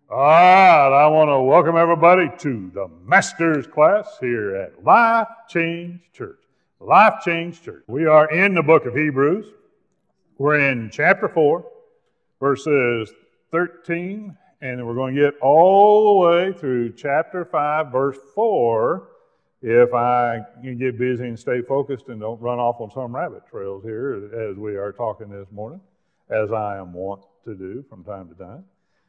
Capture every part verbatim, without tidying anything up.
All right, I want to welcome everybody to the Master's class here at Life Change Church. Life Change Church. We are in the book of Hebrews. We're in chapter four, verses thirteen, and we're going to get all the way through chapter five, verse four, if I can get busy and stay focused and don't run off on some rabbit trails here as we are talking this morning, as I am wont to do from time to time.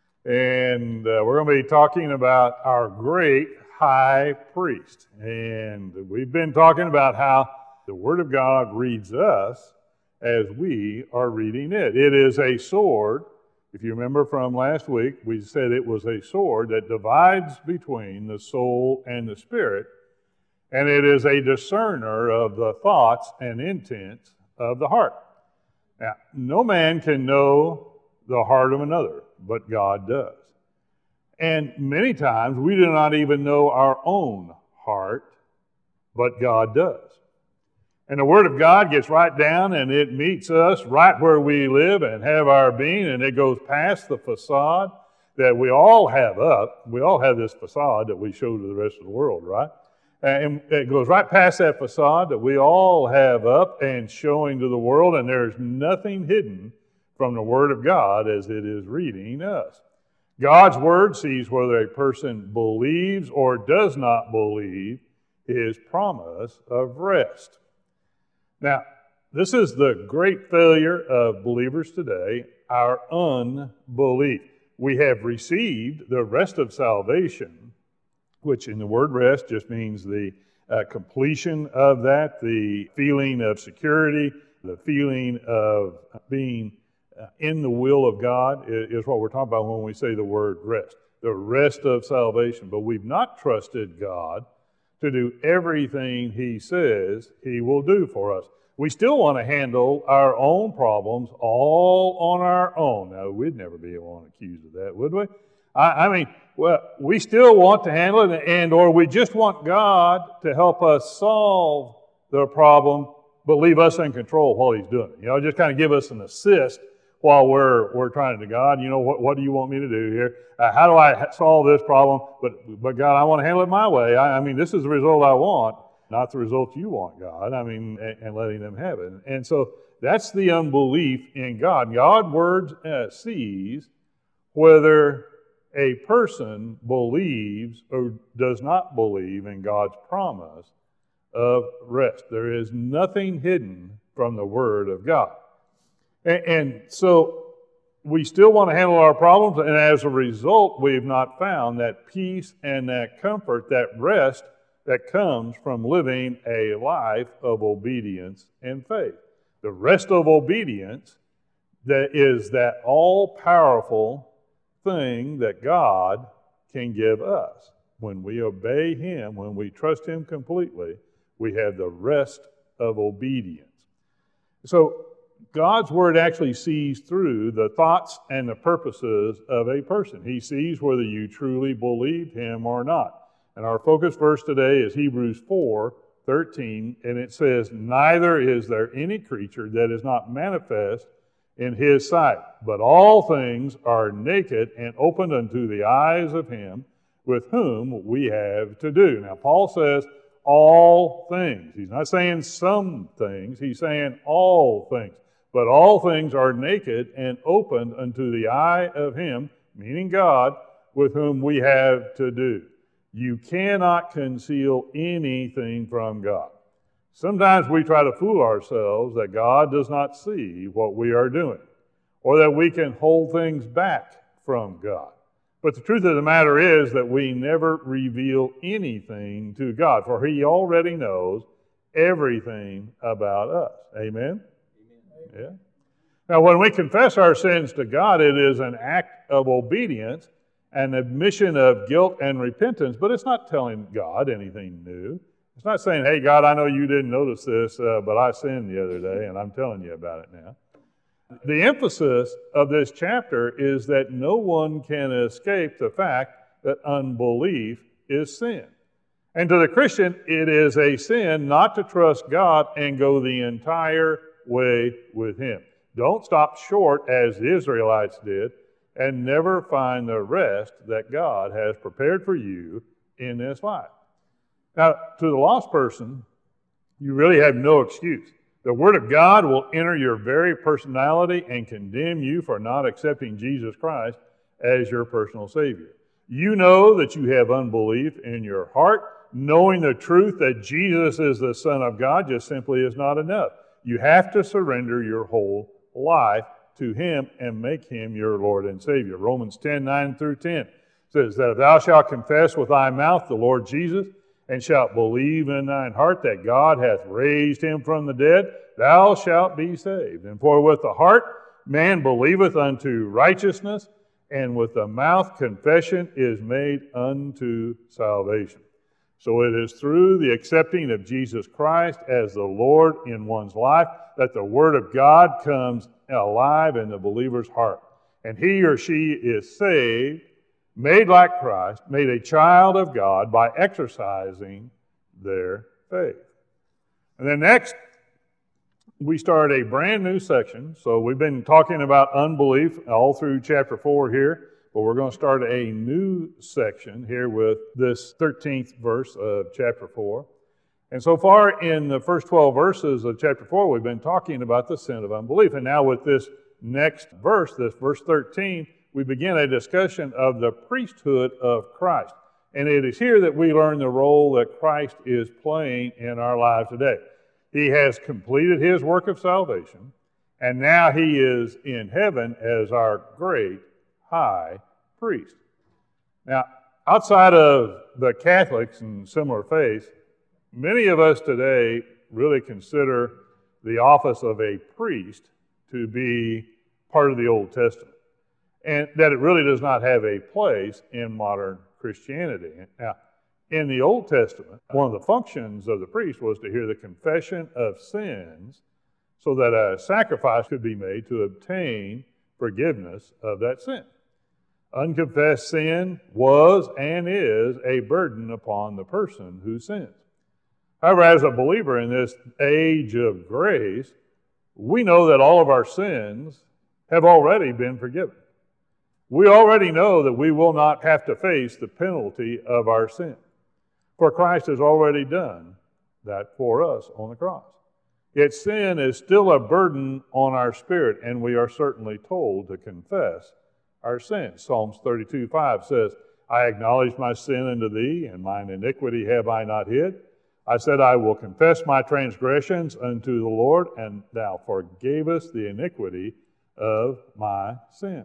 And uh, we're going to be talking about our great high priest. And we've been talking about how the Word of God reads us as we are reading it. It is a sword. If you remember from last week, we said it was a sword that divides between the soul and the spirit. And it is a discerner of the thoughts and intents of the heart. Now, no man can know the heart of another, but God does. And many times we do not even know our own heart, but God does. And the Word of God gets right down and it meets us right where we live and have our being, and it goes past the facade that we all have up. We all have this facade that we show to the rest of the world, right? And it goes right past that facade that we all have up and showing to the world, and there's nothing hidden from the Word of God as it is reading us. God's Word sees whether a person believes or does not believe His promise of rest. Now, this is the great failure of believers today, our unbelief. We have received the rest of salvation, which in the word rest just means the uh, completion of that, the feeling of security, the feeling of being Uh, in the will of God is, is what we're talking about when we say the word rest, the rest of salvation. But we've not trusted God to do everything He says He will do for us. We still want to handle our own problems all on our own. Now, we'd never be able to accuse of that, would we? I, I mean, well, we still want to handle it, and or we just want God to help us solve the problem, but leave us in control while He's doing it. You know, just kind of give us an assist while we're we're trying to God, you know, what, what do you want me to do here? Uh, how do I solve this problem? But but God, I want to handle it my way. I, I mean, this is the result I want, not the result you want, God. I mean, and, and letting them have it. And so that's the unbelief in God. God's Word uh, sees whether a person believes or does not believe in God's promise of rest. There is nothing hidden from the Word of God. And, and so we still want to handle our problems, and as a result, we've not found that peace and that comfort, that rest that comes from living a life of obedience and faith. The rest of obedience that is that all-powerful thing that God can give us. When we obey Him, when we trust Him completely, we have the rest of obedience. So God's Word actually sees through the thoughts and the purposes of a person. He sees whether you truly believe Him or not. And our focus verse today is Hebrews four thirteen, and it says, "Neither is there any creature that is not manifest in His sight, but all things are naked and opened unto the eyes of Him with whom we have to do." Now, Paul says all things. He's not saying some things. He's saying all things. But all things are naked and opened unto the eye of Him, meaning God, with whom we have to do. You cannot conceal anything from God. Sometimes we try to fool ourselves that God does not see what we are doing, or that we can hold things back from God. But the truth of the matter is that we never reveal anything to God, for He already knows everything about us. Amen? Yeah. Now, when we confess our sins to God, it is an act of obedience, an admission of guilt and repentance, but it's not telling God anything new. It's not saying, "Hey, God, I know you didn't notice this, uh, but I sinned the other day, and I'm telling you about it now." The emphasis of this chapter is that no one can escape the fact that unbelief is sin. And to the Christian, it is a sin not to trust God and go the entire way with Him. Don't stop short as the Israelites did and never find the rest that God has prepared for you in this life. Now, to the lost person, you really have no excuse. The Word of God will enter your very personality and condemn you for not accepting Jesus Christ as your personal Savior. You know that you have unbelief in your heart. Knowing the truth that Jesus is the Son of God just simply is not enough. You have to surrender your whole life to Him and make Him your Lord and Savior. Romans ten, nine through ten says that if thou shalt confess with thy mouth the Lord Jesus, and shalt believe in thine heart that God hath raised Him from the dead, thou shalt be saved. And for with the heart man believeth unto righteousness, and with the mouth confession is made unto salvation. So it is through the accepting of Jesus Christ as the Lord in one's life that the Word of God comes alive in the believer's heart. And he or she is saved, made like Christ, made a child of God by exercising their faith. And then next, we start a brand new section. So we've been talking about unbelief all through chapter four here, but we're going to start a new section here with this thirteenth verse of chapter four. And so far in the first twelve verses of chapter four, we've been talking about the sin of unbelief. And now with this next verse, this verse thirteen, we begin a discussion of the priesthood of Christ. And it is here that we learn the role that Christ is playing in our lives today. He has completed His work of salvation, and now He is in heaven as our great high priest. Now, outside of the Catholics and similar faiths, many of us today really consider the office of a priest to be part of the Old Testament, and that it really does not have a place in modern Christianity. Now, in the Old Testament, one of the functions of the priest was to hear the confession of sins so that a sacrifice could be made to obtain forgiveness of that sin. Unconfessed sin was and is a burden upon the person who sins. However, as a believer in this age of grace, we know that all of our sins have already been forgiven. We already know that we will not have to face the penalty of our sin, for Christ has already done that for us on the cross. Yet sin is still a burden on our spirit, and we are certainly told to confess our sins. Psalms thirty-two five says, I acknowledge my sin unto thee, and mine iniquity have I not hid. I said, I will confess my transgressions unto the Lord, and thou forgavest the iniquity of my sin.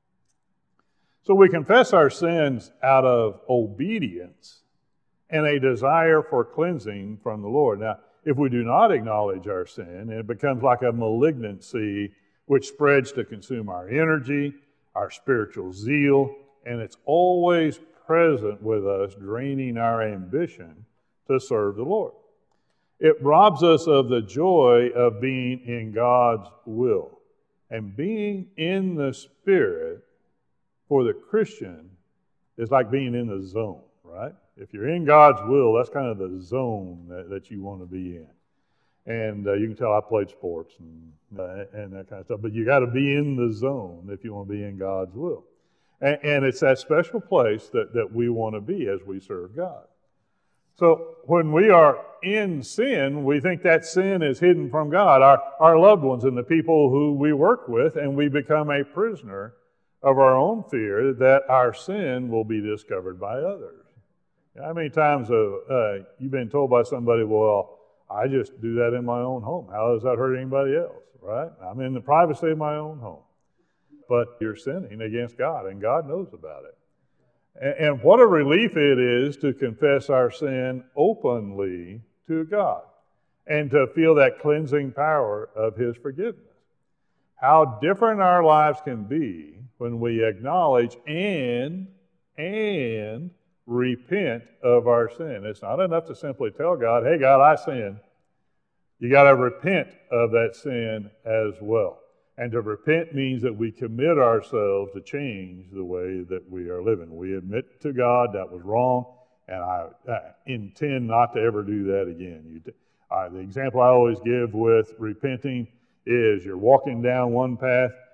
So we confess our sins out of obedience and a desire for cleansing from the Lord. Now, if we do not acknowledge our sin, it becomes like a malignancy which spreads to consume our energy, our spiritual zeal, and it's always present with us, draining our ambition to serve the Lord. It robs us of the joy of being in God's will. And being in the Spirit for the Christian is like being in the zone, right? If you're in God's will, that's kind of the zone that, that you want to be in. And uh, you can tell I played sports and, uh, and that kind of stuff, but you got to be in the zone if you want to be in God's will. And, and it's that special place that, that we want to be as we serve God. So when we are in sin, we think that sin is hidden from God, our, our loved ones and the people who we work with, and we become a prisoner of our own fear that our sin will be discovered by others. How many times have uh, you been told by somebody, well, I just do that in my own home. How does that hurt anybody else, right? I'm in the privacy of my own home. But you're sinning against God, and God knows about it. And, and what a relief it is to confess our sin openly to God and to feel that cleansing power of His forgiveness. How different our lives can be when we acknowledge and, and repent of our sin. It's not enough to simply tell God, hey, God, I sinned. You got to repent of that sin as well. And to repent means that we commit ourselves to change the way that we are living. We admit to God that was wrong, and I, I intend not to ever do that again. You, uh, the example I always give with repenting is you're walking down one path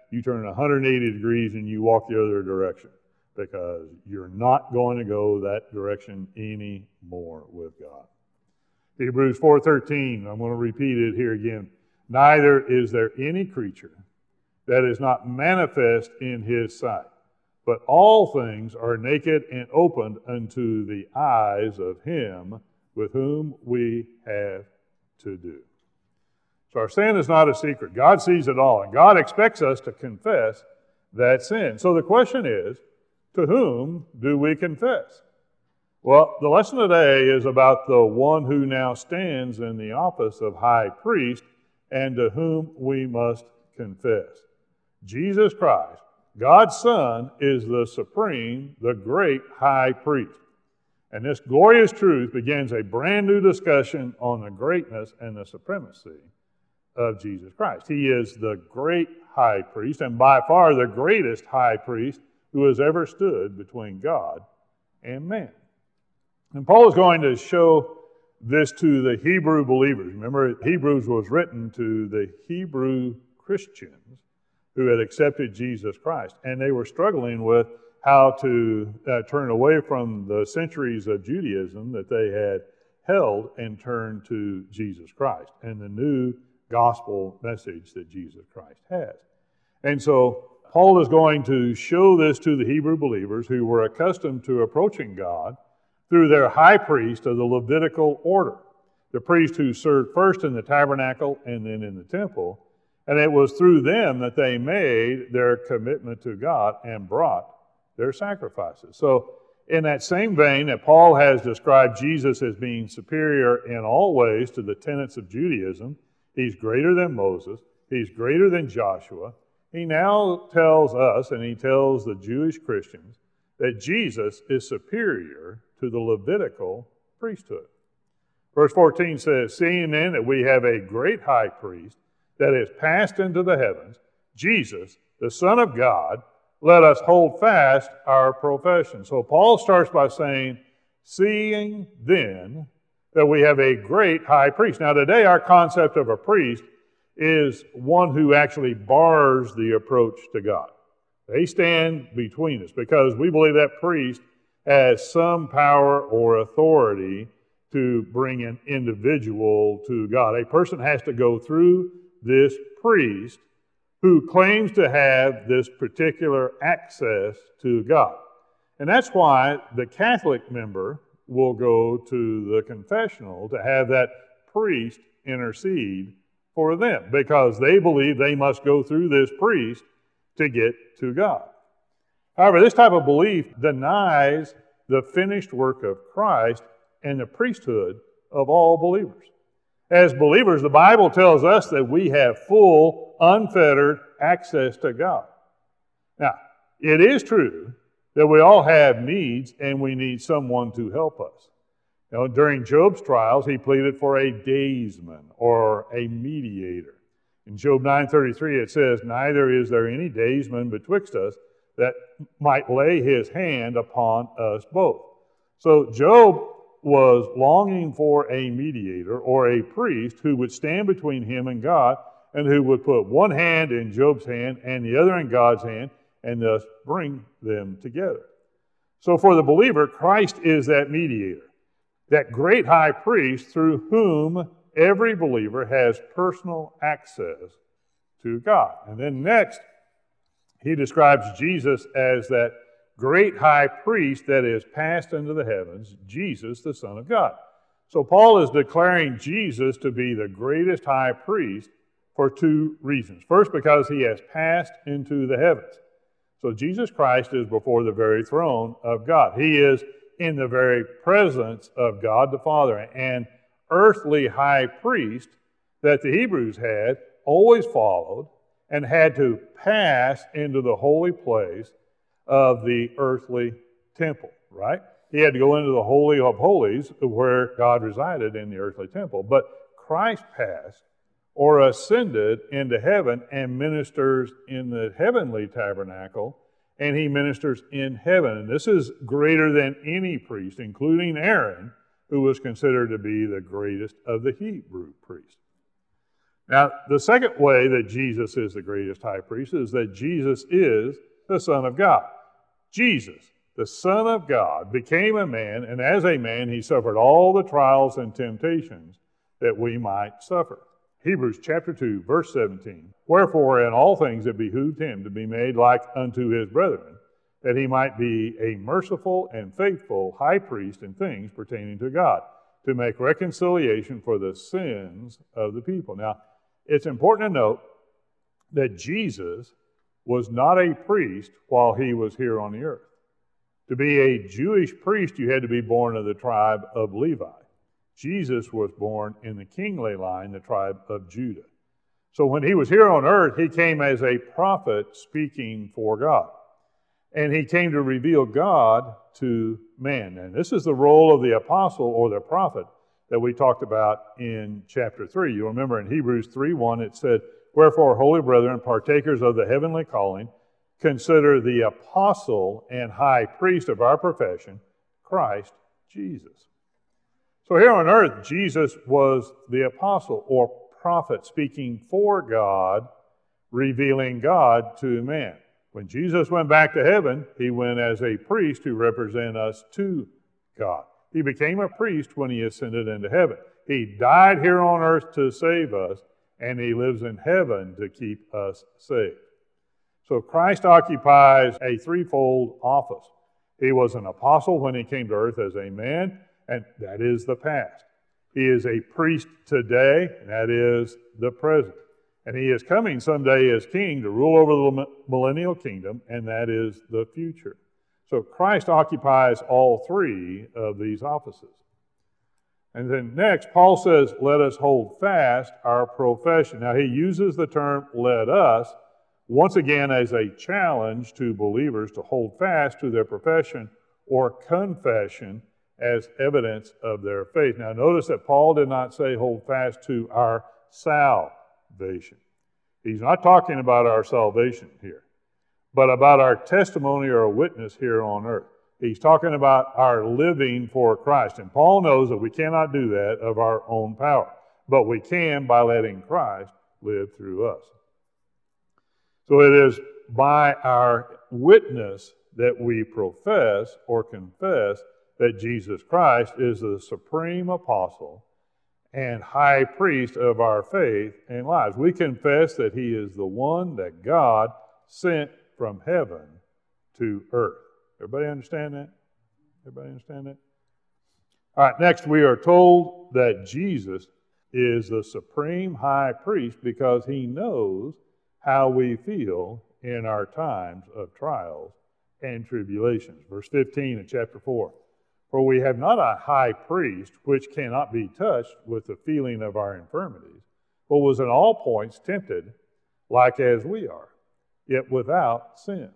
you turn one hundred eighty degrees and you walk the other direction, because you're not going to go that direction anymore with God. Hebrews four thirteen, I'm going to repeat it here again. Neither is there any creature that is not manifest in his sight, but all things are naked and opened unto the eyes of him with whom we have to do. So our sin is not a secret. God sees it all, and God expects us to confess that sin. So the question is, to whom do we confess? Well, the lesson today is about the one who now stands in the office of high priest and to whom we must confess. Jesus Christ, God's Son, is the supreme, the great high priest. And this glorious truth begins a brand new discussion on the greatness and the supremacy of Jesus Christ. He is the great high priest, and by far the greatest high priest who has ever stood between God and man. And Paul is going to show this to the Hebrew believers. Remember, Hebrews was written to the Hebrew Christians who had accepted Jesus Christ, and they were struggling with how to uh, turn away from the centuries of Judaism that they had held and turn to Jesus Christ and the new gospel message that Jesus Christ has. And so Paul is going to show this to the Hebrew believers who were accustomed to approaching God through their high priest of the Levitical order, the priest who served first in the tabernacle and then in the temple. And it was through them that they made their commitment to God and brought their sacrifices. So in that same vein that Paul has described Jesus as being superior in all ways to the tenets of Judaism, he's greater than Moses, he's greater than Joshua, he now tells us, and he tells the Jewish Christians, that Jesus is superior to the Levitical priesthood. Verse fourteen says, "Seeing then that we have a great high priest that is passed into the heavens, Jesus, the Son of God, let us hold fast our profession." So Paul starts by saying, seeing then that we have a great high priest. Now today our concept of a priest is one who actually bars the approach to God. They stand between us because we believe that priest has some power or authority to bring an individual to God. A person has to go through this priest who claims to have this particular access to God. And that's why the Catholic member will go to the confessional to have that priest intercede for them, because they believe they must go through this priest to get to God. However, this type of belief denies the finished work of Christ and the priesthood of all believers. As believers, the Bible tells us that we have full, unfettered access to God. Now, it is true that we all have needs and we need someone to help us. You know, during Job's trials, he pleaded for a daysman or a mediator. In Job nine thirty-three, it says, "Neither is there any daysman betwixt us that might lay his hand upon us both." So Job was longing for a mediator or a priest who would stand between him and God and who would put one hand in Job's hand and the other in God's hand and thus bring them together. So for the believer, Christ is that mediator, that great high priest through whom every believer has personal access to God. And then next, he describes Jesus as that great high priest that is passed into the heavens, Jesus, the Son of God. So Paul is declaring Jesus to be the greatest high priest for two reasons. First, because he has passed into the heavens. So Jesus Christ is before the very throne of God. He is in the very presence of God the Father. And earthly high priest that the Hebrews had always followed and had to pass into the holy place of the earthly temple, right? He had to go into the Holy of Holies where God resided in the earthly temple. But Christ passed or ascended into heaven and ministers in the heavenly tabernacle, and he ministers in heaven. And this is greater than any priest, including Aaron, who was considered to be the greatest of the Hebrew priests. Now, the second way that Jesus is the greatest high priest is that Jesus is the Son of God. Jesus, the Son of God, became a man, and as a man, he suffered all the trials and temptations that we might suffer. Hebrews chapter two, verse seventeen. Wherefore in all things it behooved him to be made like unto his brethren, that he might be a merciful and faithful high priest in things pertaining to God, to make reconciliation for the sins of the people. Now, it's important to note that Jesus was not a priest while he was here on the earth. To be a Jewish priest, you had to be born of the tribe of Levi. Jesus was born in the kingly line, the tribe of Judah. So when he was here on earth, he came as a prophet speaking for God. And he came to reveal God to man. And this is the role of the apostle or the prophet that we talked about in chapter three. You remember in Hebrews three one, it said, Wherefore, holy brethren, partakers of the heavenly calling, consider the apostle and high priest of our profession, Christ Jesus. So here on earth, Jesus was the apostle or prophet speaking for God, revealing God to man. When Jesus went back to heaven, he went as a priest to represent us to God. He became a priest when he ascended into heaven. He died here on earth to save us, and he lives in heaven to keep us saved. So Christ occupies a threefold office. He was an apostle when he came to earth as a man, and that is the past. He is a priest today, and that is the present. And he is coming someday as king to rule over the millennial kingdom, and that is the future. So Christ occupies all three of these offices. And then next, Paul says, let us hold fast our profession. Now, he uses the term let us once again as a challenge to believers to hold fast to their profession or confession as evidence of their faith. Now, notice that Paul did not say hold fast to our salvation. He's not talking about our salvation here, but about our testimony or witness here on earth. He's talking about our living for Christ. And Paul knows that we cannot do that of our own power, but we can by letting Christ live through us. So it is by our witness that we profess or confess that Jesus Christ is the supreme apostle and high priest of our faith and lives. We confess that he is the one that God sent from heaven to earth. Everybody understand that? Everybody understand that? All right, next we are told that Jesus is the supreme high priest because he knows how we feel in our times of trials and tribulations. Verse fifteen of chapter four. For we have not a high priest which cannot be touched with the feeling of our infirmities, but was in all points tempted like as we are, yet without sin.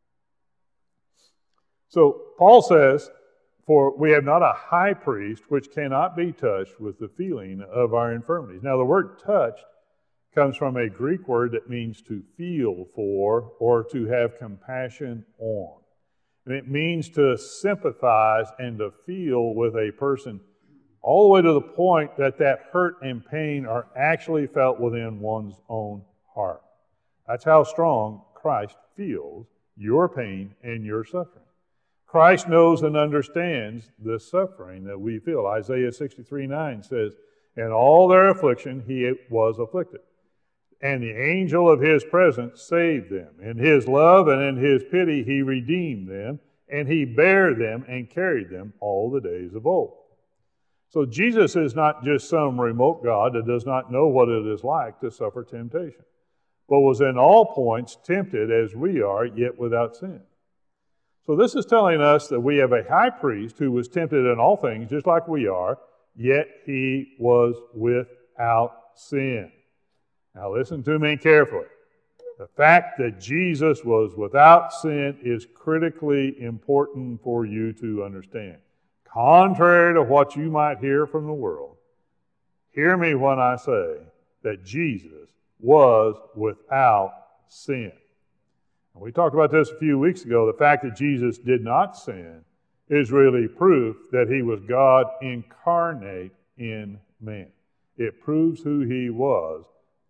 So Paul says, for we have not a high priest which cannot be touched with the feeling of our infirmities. Now the word touched comes from a Greek word that means to feel for or to have compassion on. And it means to sympathize and to feel with a person all the way to the point that that hurt and pain are actually felt within one's own heart. That's how strong Christ feels your pain and your suffering. Christ knows and understands the suffering that we feel. Isaiah sixty-three nine says, in all their affliction he was afflicted, and the angel of his presence saved them. In his love and in his pity he redeemed them, and he bare them and carried them all the days of old. So Jesus is not just some remote God that does not know what it is like to suffer temptation, but was in all points tempted as we are, yet without sin. So this is telling us that we have a high priest who was tempted in all things, just like we are, yet he was without sin. Now listen to me carefully. The fact that Jesus was without sin is critically important for you to understand. Contrary to what you might hear from the world, hear me when I say that Jesus was without sin. And we talked about this a few weeks ago. The fact that Jesus did not sin is really proof that he was God incarnate in man. It proves who he was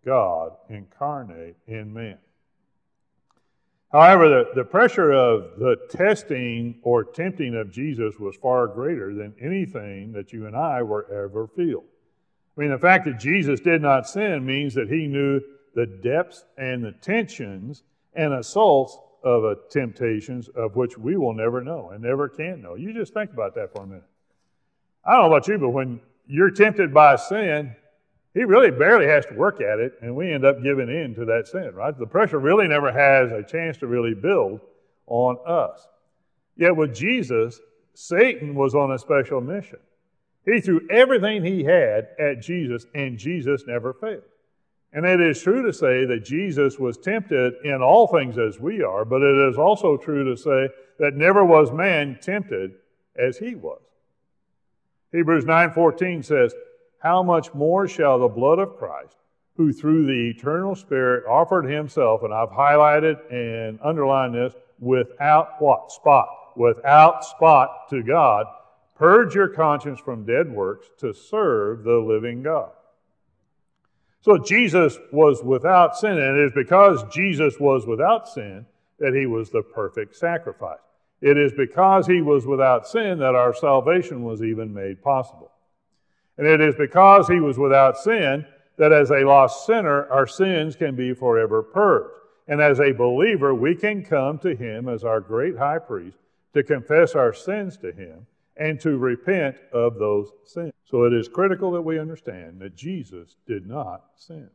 God incarnate in man. However, the, the pressure of the testing or tempting of Jesus was far greater than anything that you and I were ever feel. I mean, the fact that Jesus did not sin means that he knew the depths and the tensions and assaults of a temptations of which we will never know and never can know. You just think about that for a minute. I don't know about you, but when you're tempted by sin, he really barely has to work at it, and we end up giving in to that sin, right? The pressure really never has a chance to really build on us. Yet with Jesus, Satan was on a special mission. He threw everything he had at Jesus, and Jesus never failed. And it is true to say that Jesus was tempted in all things as we are, but it is also true to say that never was man tempted as he was. Hebrews nine fourteen says, how much more shall the blood of Christ, who through the eternal Spirit offered himself, and I've highlighted and underlined this, without what? Spot. Without spot to God, purge your conscience from dead works to serve the living God. So Jesus was without sin, and it is because Jesus was without sin that he was the perfect sacrifice. It is because he was without sin that our salvation was even made possible. And it is because he was without sin that as a lost sinner, our sins can be forever purged. And as a believer, we can come to him as our great high priest to confess our sins to him and to repent of those sins. So it is critical that we understand that Jesus did not sin.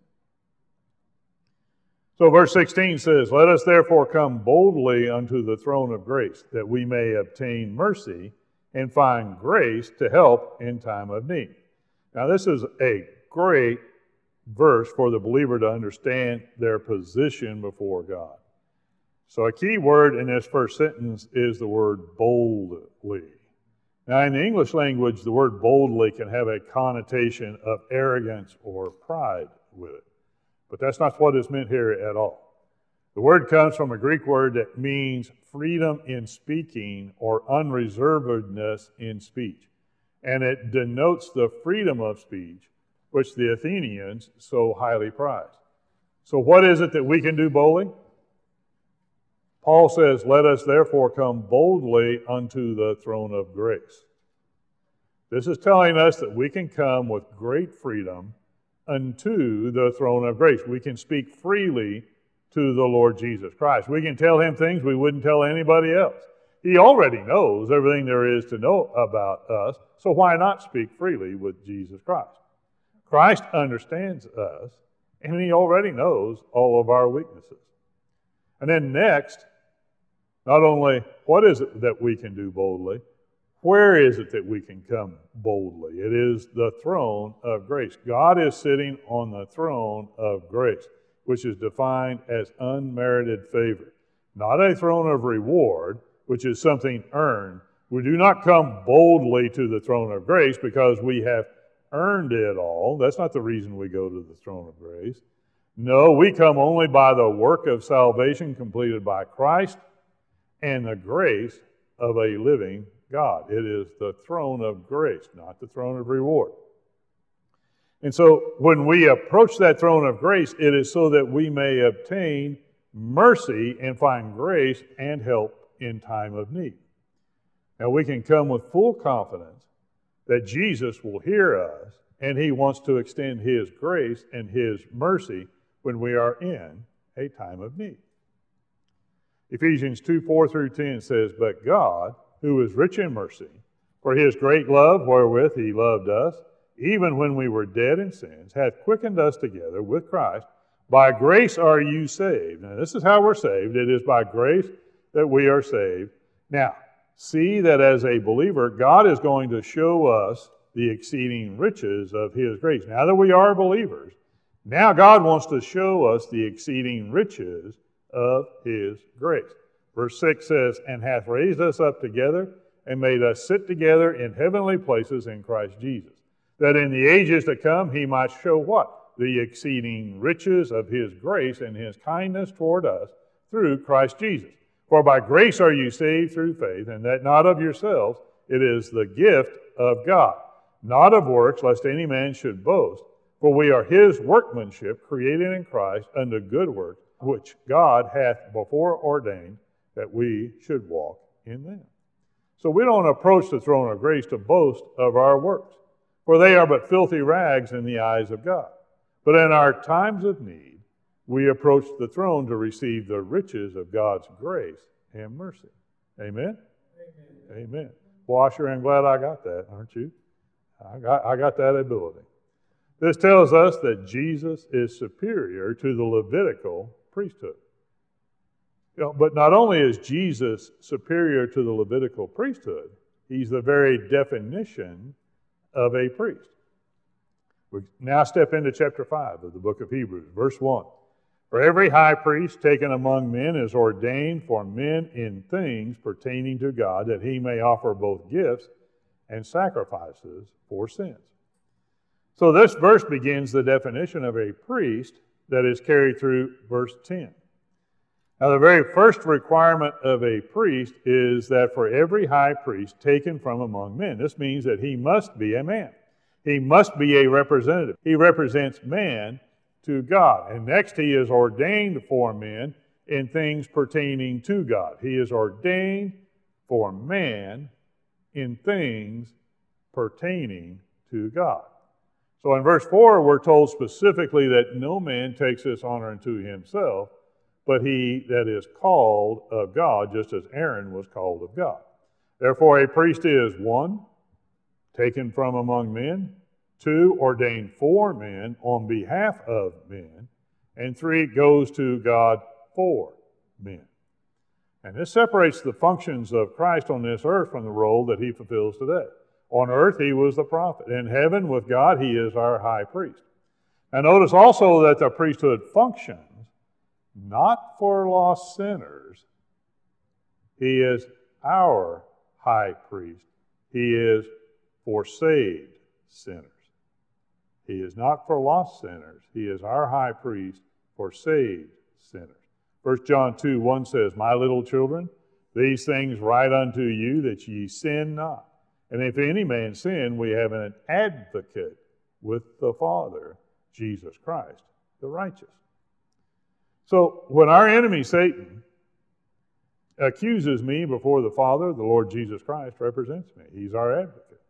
So verse sixteen says, let us therefore come boldly unto the throne of grace, that we may obtain mercy and find grace to help in time of need. Now, this is a great verse for the believer to understand their position before God. So a key word in this first sentence is the word boldly. Now, in the English language, the word boldly can have a connotation of arrogance or pride with it. But that's not what is meant here at all. The word comes from a Greek word that means freedom in speaking or unreservedness in speech. And it denotes the freedom of speech, which the Athenians so highly prized. So what is it that we can do boldly? Paul says, let us therefore come boldly unto the throne of grace. This is telling us that we can come with great freedom unto the throne of grace. We can speak freely to the Lord Jesus Christ. We can tell him things we wouldn't tell anybody else. He already knows everything there is to know about us, so why not speak freely with Jesus Christ? Christ understands us, and he already knows all of our weaknesses. And then next, not only what is it that we can do boldly, where is it that we can come boldly? It is the throne of grace. God is sitting on the throne of grace, which is defined as unmerited favor. Not a throne of reward, which is something earned. We do not come boldly to the throne of grace because we have earned it all. That's not the reason we go to the throne of grace. No, we come only by the work of salvation completed by Christ and the grace of a living God. It is the throne of grace, not the throne of reward. And so when we approach that throne of grace, it is so that we may obtain mercy and find grace and help in time of need. Now we can come with full confidence that Jesus will hear us and he wants to extend his grace and his mercy when we are in a time of need. Ephesians two, four through ten says, but God, who is rich in mercy, for his great love wherewith he loved us, even when we were dead in sins, hath quickened us together with Christ. By grace are you saved. Now this is how we're saved. It is by grace that we are saved. Now, see that as a believer, God is going to show us the exceeding riches of his grace. Now that we are believers, now God wants to show us the exceeding riches of his grace. Verse six says, and hath raised us up together and made us sit together in heavenly places in Christ Jesus, that in the ages to come he might show what? The exceeding riches of his grace and his kindness toward us through Christ Jesus. For by grace are you saved through faith, and that not of yourselves, it is the gift of God, not of works, lest any man should boast. For we are his workmanship, created in Christ unto good works, which God hath before ordained that we should walk in them. So we don't approach the throne of grace to boast of our works, for they are but filthy rags in the eyes of God. But in our times of need, we approach the throne to receive the riches of God's grace and mercy. Amen? Amen. Amen. Well, I sure am glad I got that, aren't you? I got, I got that ability. This tells us that Jesus is superior to the Levitical priesthood. You know, but not only is Jesus superior to the Levitical priesthood, he's the very definition of a priest. We now step into chapter five of the book of Hebrews, verse one. For every high priest taken among men is ordained for men in things pertaining to God, that he may offer both gifts and sacrifices for sins. So this verse begins the definition of a priest that is carried through verse ten. Now, the very first requirement of a priest is that for every high priest taken from among men, this means that he must be a man. He must be a representative. He represents man to God. And next, he is ordained for men in things pertaining to God. He is ordained for man in things pertaining to God. So in verse four, we're told specifically that no man takes this honor unto himself, but he that is called of God, just as Aaron was called of God. Therefore, a priest is, one, taken from among men, two, ordained for men on behalf of men, and three, goes to God for men. And this separates the functions of Christ on this earth from the role that he fulfills today. On earth, he was the prophet. In heaven, with God, he is our high priest. And notice also that the priesthood functions not for lost sinners. He is our high priest. He is for saved sinners. He is not for lost sinners. He is our high priest for saved sinners. First John two one says, My little children, these things write unto you that ye sin not. And if any man sin, we have an advocate with the Father, Jesus Christ, the righteous. So when our enemy, Satan, accuses me before the Father, the Lord Jesus Christ represents me. He's our advocate.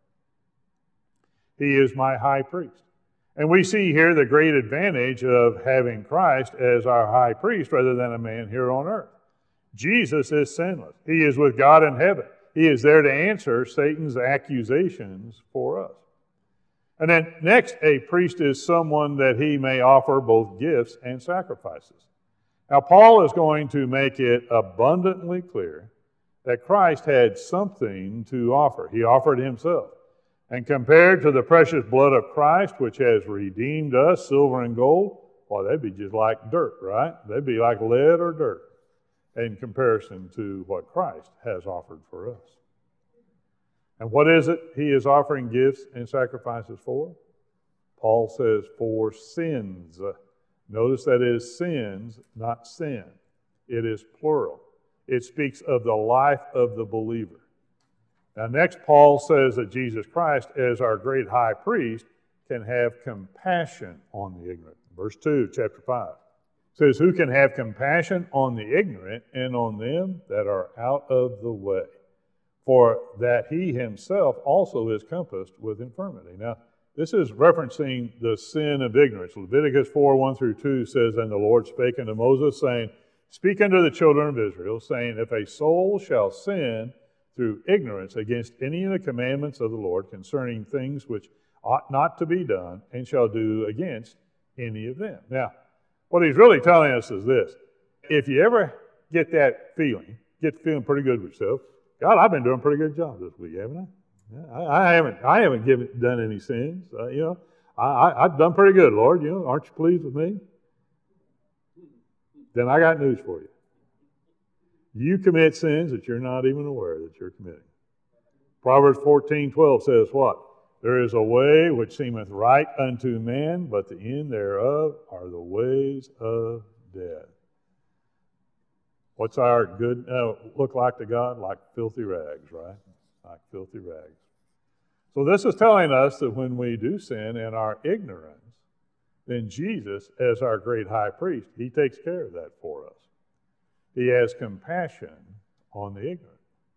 He is my high priest. And we see here the great advantage of having Christ as our high priest rather than a man here on earth. Jesus is sinless. He is with God in heaven. He is there to answer Satan's accusations for us. And then next, a priest is someone that he may offer both gifts and sacrifices. Now, Paul is going to make it abundantly clear that Christ had something to offer. He offered himself. And compared to the precious blood of Christ, which has redeemed us, silver and gold, well, that'd be just like dirt, right? They'd be like lead or dirt in comparison to what Christ has offered for us. And what is it he is offering gifts and sacrifices for? Paul says, for sins. Notice that it is sins, not sin. It is plural. It speaks of the life of the believer. Now, next, Paul says that Jesus Christ, as our great high priest, can have compassion on the ignorant. Verse two, chapter five. Says, who can have compassion on the ignorant and on them that are out of the way? For that he himself also is compassed with infirmity. Now, this is referencing the sin of ignorance. Leviticus four, one through two says, And the Lord spake unto Moses, saying, Speak unto the children of Israel, saying, If a soul shall sin through ignorance against any of the commandments of the Lord concerning things which ought not to be done, and shall do against any of them. Now, what he's really telling us is this. If you ever get that feeling, get feeling pretty good with yourself, God, I've been doing a pretty good job this week, haven't I? Yeah, I, I haven't I haven't given, done any sins. Uh, you know, I, I, I've done pretty good, Lord. You know, aren't you pleased with me? Then I got news for you. You commit sins that you're not even aware that you're committing. Proverbs fourteen twelve says what? There is a way which seemeth right unto man, but the end thereof are the ways of death. What's our good uh, look like to God? Like filthy rags, right? Like filthy rags. So this is telling us that when we do sin in our ignorance, then Jesus, as our great high priest, he takes care of that for us. He has compassion on the ignorant.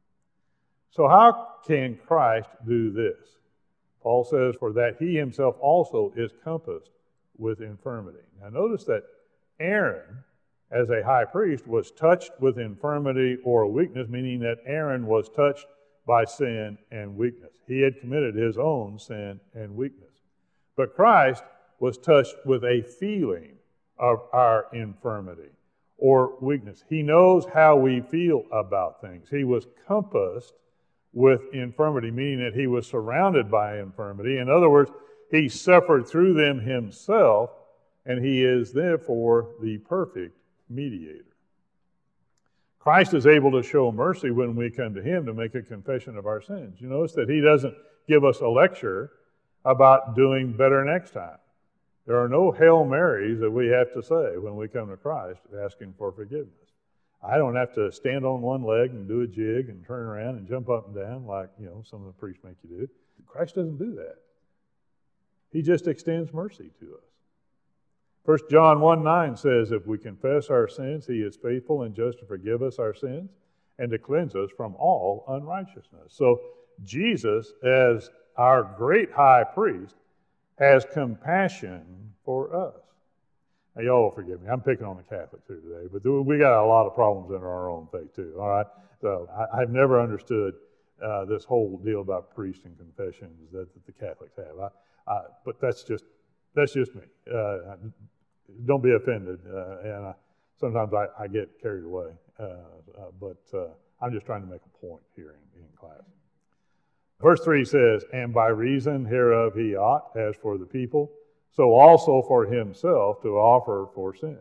So how can Christ do this? Paul says, for that he himself also is compassed with infirmity. Now notice that Aaron, as a high priest, was touched with infirmity or weakness, meaning that Aaron was touched by sin and weakness. He had committed his own sin and weakness. But Christ was touched with a feeling of our infirmity or weakness. He knows how we feel about things. He was compassed with infirmity, meaning that he was surrounded by infirmity. In other words, he suffered through them himself, and he is therefore the perfect mediator. Christ is able to show mercy when we come to him to make a confession of our sins. You notice that he doesn't give us a lecture about doing better next time. There are no Hail Marys that we have to say when we come to Christ asking for forgiveness. I don't have to stand on one leg and do a jig and turn around and jump up and down like, you know, some of the priests make you do. Christ doesn't do that. He just extends mercy to us. First John one nine says, if we confess our sins, he is faithful and just to forgive us our sins and to cleanse us from all unrighteousness. So Jesus, as our great high priest, has compassion for us. Now, y'all will forgive me. I'm picking on the Catholics here today, but we got a lot of problems in our own faith too, all right? So I, I've never understood uh, this whole deal about priests and confessions that, that the Catholics have. I, I, but that's just that's just me. Uh, don't be offended. Uh, and I, sometimes I, I get carried away, uh, uh, but uh, I'm just trying to make a point here in, in class. Verse three says, and by reason hereof he ought, as for the people, so also for himself to offer for sin.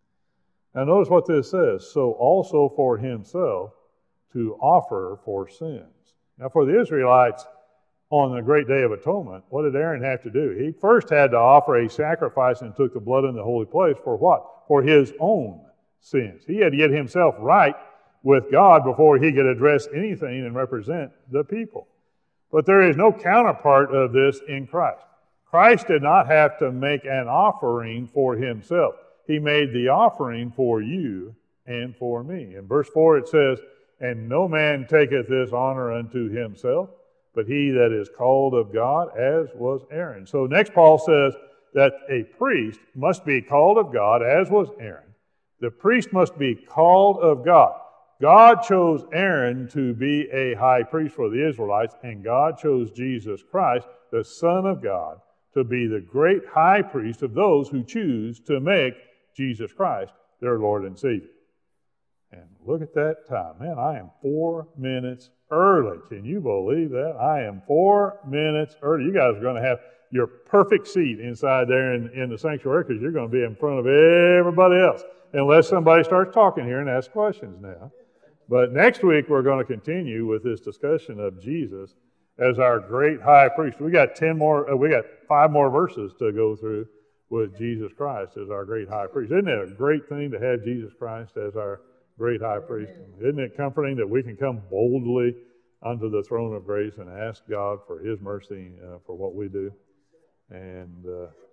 Now notice what this says, so also for himself to offer for sins. Now for the Israelites on the great day of atonement, what did Aaron have to do? He first had to offer a sacrifice and took the blood in the holy place for what? For his own sins. He had to get himself right with God before he could address anything and represent the people. But there is no counterpart of this in Christ. Christ did not have to make an offering for himself. He made the offering for you and for me. In verse four it says, and no man taketh this honor unto himself, but he that is called of God, as was Aaron. So next Paul says that a priest must be called of God, as was Aaron. The priest must be called of God. God chose Aaron to be a high priest for the Israelites, and God chose Jesus Christ, the Son of God, to be the great high priest of those who choose to make Jesus Christ their Lord and Savior. And look at that time. Man, I am four minutes early. Can you believe that? I am four minutes early. You guys are going to have your perfect seat inside there in, in the sanctuary because you're going to be in front of everybody else, unless somebody starts talking here and asks questions now. But next week, we're going to continue with this discussion of Jesus as our great high priest. We got ten more, uh, we got five more verses to go through with Jesus Christ as our great high priest. Isn't it a great thing to have Jesus Christ as our great high priest? Isn't it comforting that we can come boldly unto the throne of grace and ask God for his mercy uh, for what we do? And uh,